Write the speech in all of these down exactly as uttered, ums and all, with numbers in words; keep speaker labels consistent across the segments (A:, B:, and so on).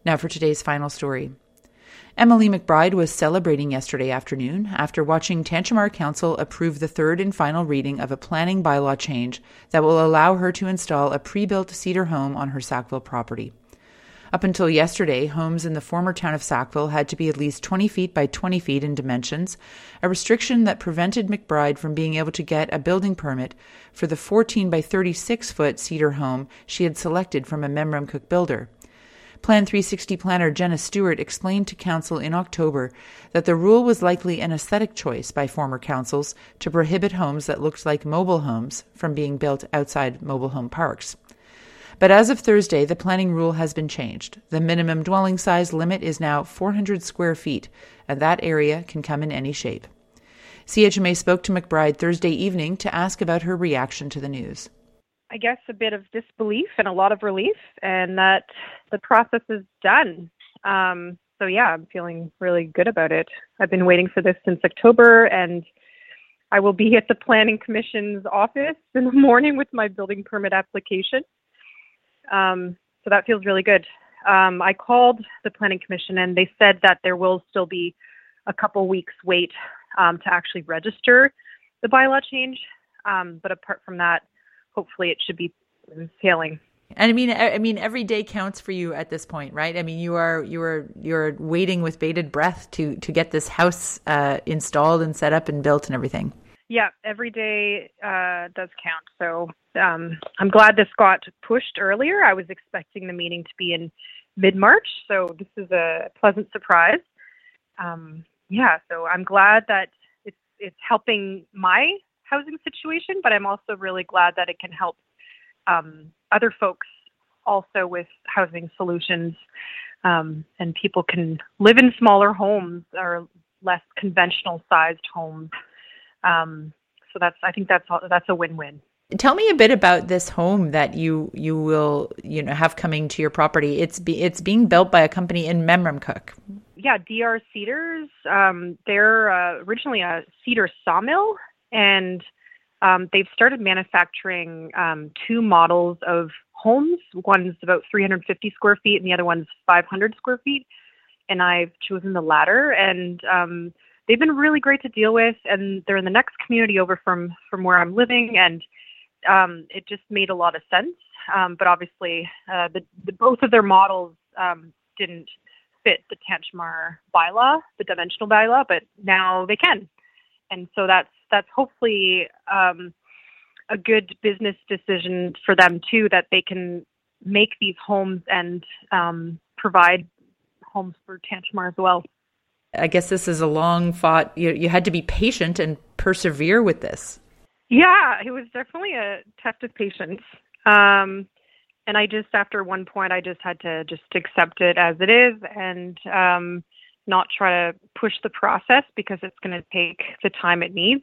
A: Now for today's final story. Emily McBride was celebrating yesterday afternoon after watching Tantramar Council approve the third and final reading of a planning bylaw change that will allow her to install a pre-built cedar home on her Sackville property. Up until yesterday, homes in the former town of Sackville had to be at least twenty feet by twenty feet in dimensions, a restriction that prevented McBride from being able to get a building permit for the fourteen by thirty-six foot cedar home she had selected from a Memramcook builder. Plan three sixty planner Jenna Stewart explained to Council in October that the rule was likely an aesthetic choice by former councils to prohibit homes that looked like mobile homes from being built outside mobile home parks. But as of Thursday, the planning rule has been changed. The minimum dwelling size limit is now four hundred square feet, and that area can come in any shape. C H M A spoke to McBride Thursday evening to ask about her reaction to the news.
B: I guess a bit of disbelief and a lot of relief, and that the process is done. Um, so yeah, I'm feeling really good about it. I've been waiting for this since October, and I will be at the Planning Commission's office in the morning with my building permit application. Um, so that feels really good. Um, I called the Planning Commission, and they said that there will still be a couple weeks wait um, to actually register the bylaw change. Um, but apart from that, hopefully it should be sailing.
A: And I mean, I mean, every day counts for you at this point, right? I mean, you are you are you're waiting with bated breath to to get this house uh, installed and set up and built and everything.
B: Yeah, every day uh, does count. So um, I'm glad this got pushed earlier. I was expecting the meeting to be in mid-March, so this is a pleasant surprise. Um, yeah, so I'm glad that it's it's helping my housing situation, but I'm also really glad that it can help um, other folks also with housing solutions, um, and people can live in smaller homes or less conventional sized homes. Um, so that's I think that's that's a win-win.
A: Tell me a bit about this home that you you will you know have coming to your property. It's be, it's being built by a company in Memramcook.
B: Yeah, D R Cedars. Um, they're uh, originally a cedar sawmill. And um, they've started manufacturing um, two models of homes. One's about three hundred fifty square feet and the other one's five hundred square feet. And I've chosen the latter. And um, they've been really great to deal with. And they're in the next community over from, from where I'm living. And um, it just made a lot of sense. Um, but obviously, uh, the, the, both of their models um, didn't fit the Tantramar bylaw, the dimensional bylaw, but now they can. And so that's that's hopefully um, a good business decision for them too, that they can make these homes and um, provide homes for Tantramar as well.
A: I guess this is a long fought. You you had to be patient and persevere with this.
B: Yeah, it was definitely a test of patience. Um, and I just after one point, I just had to just accept it as it is and. Um, not try to push the process because it's going to take the time it needs.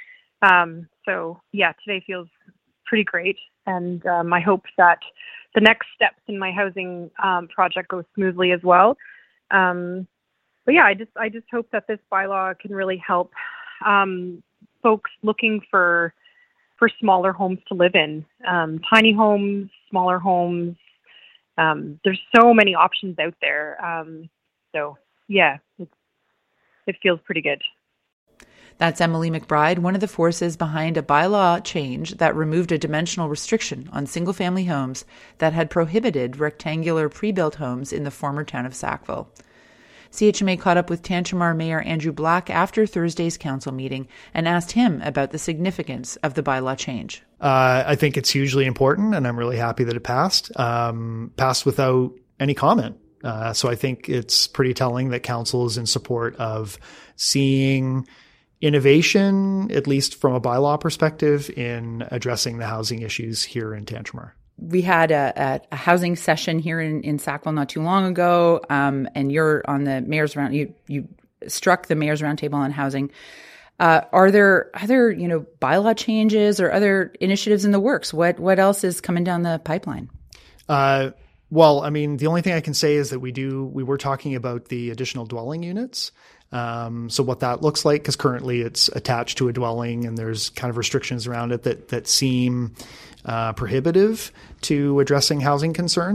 B: Um, so yeah, today feels pretty great. And um, I hope that the next steps in my housing um, project go smoothly as well. Um, but yeah, I just, I just hope that this bylaw can really help um, folks looking for, for smaller homes to live in, um, tiny homes, smaller homes. Um, there's so many options out there. Um, so Yeah, it's, it feels pretty good.
A: That's Emily McBride, one of the forces behind a bylaw change that removed a dimensional restriction on single-family homes that had prohibited rectangular pre-built homes in the former town of Sackville. C H M A caught up with Tantramar Mayor Andrew Black after Thursday's council meeting and asked him about the significance of the bylaw change.
C: Uh, I think it's hugely important, and I'm really happy that it passed. Um, passed without any comment. Uh, so I think it's pretty telling that council is in support of seeing innovation, at least from a bylaw perspective, in addressing the housing issues here in Tantramar.
A: We had a, a, a housing session here in, in Sackville not too long ago, um, and you're on the mayor's round. You you struck the mayor's roundtable on housing. Uh, are there other you know bylaw changes or other initiatives in the works? What what else is coming down the pipeline?
C: Uh, Well, I mean, the only thing I can say is that we do, we were talking about the additional dwelling units. Um, so what that looks like, because currently it's attached to a dwelling and there's kind of restrictions around it that, that seem uh, prohibitive to addressing housing concerns.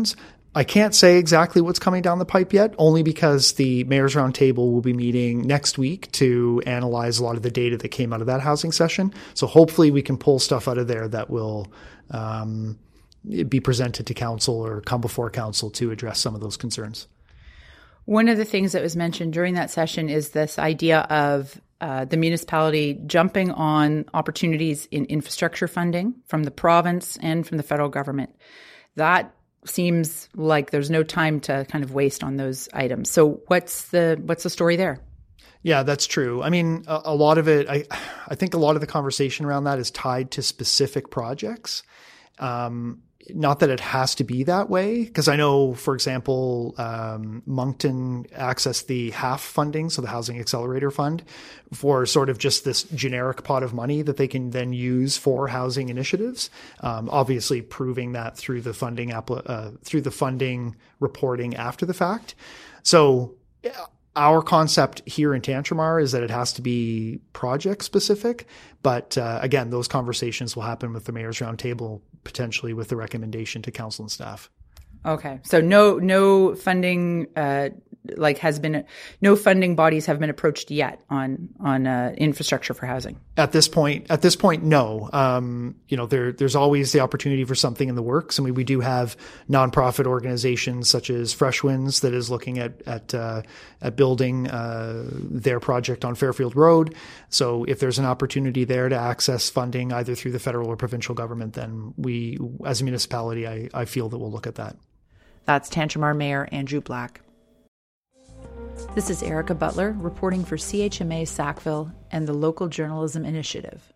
C: I can't say exactly what's coming down the pipe yet, only because the Mayor's Roundtable will be meeting next week to analyze a lot of the data that came out of that housing session. So hopefully we can pull stuff out of there that will um, be presented to council or come before council to address some of those concerns.
A: One of the things that was mentioned during that session is this idea of uh, the municipality jumping on opportunities in infrastructure funding from the province and from the federal government. That seems like there's no time to kind of waste on those items. So what's the what's the story there?
C: Yeah, that's true. I mean, a, a lot of it, I I think a lot of the conversation around that is tied to specific projects. Um, not that it has to be that way, because I know, for example, um, Moncton accessed the H A F funding, so the Housing Accelerator Fund, for sort of just this generic pot of money that they can then use for housing initiatives. Um, obviously, proving that through the funding appli- uh, through the funding reporting after the fact. So our concept here in Tantramar is that it has to be project specific. But uh, again, those conversations will happen with the Mayor's Roundtable, potentially with the recommendation to council and staff.
A: Okay. So no, no funding, uh, like has been, no funding bodies have been approached yet on, on, uh, infrastructure for housing.
C: At this point, at this point, no. Um, you know, there, there's always the opportunity for something in the works. I mean, we do have nonprofit organizations such as Fresh Winds that is looking at, at, uh, at building, uh, their project on Fairfield Road. So if there's an opportunity there to access funding either through the federal or provincial government, then we, as a municipality, I, I feel that we'll look at that.
A: That's Tantramar Mayor Andrew Black. This is Erica Butler reporting for C H M A Sackville and the Local Journalism Initiative.